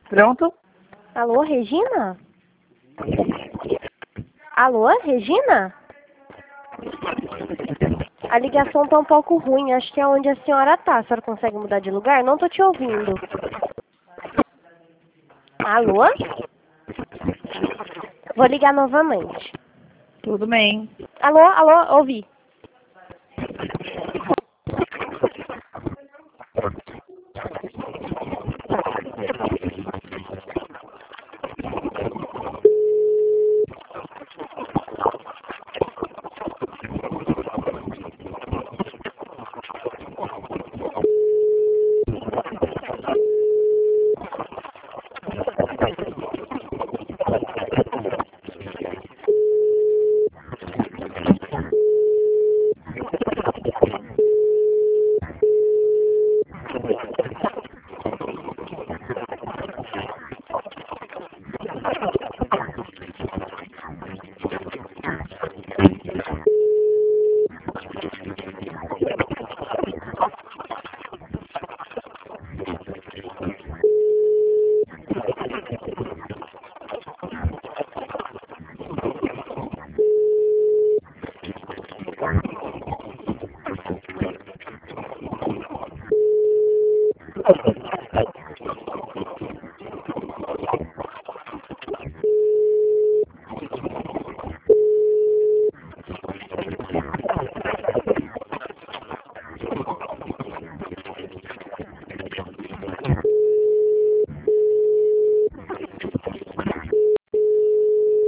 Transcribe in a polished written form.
Pronto? Alô, Regina? Alô, Regina? A ligação tá um pouco ruim, acho que é onde a senhora tá. A senhora consegue mudar de lugar? Não tô te ouvindo. Alô? Vou ligar novamente. Tudo bem. Alô, alô, ouvi.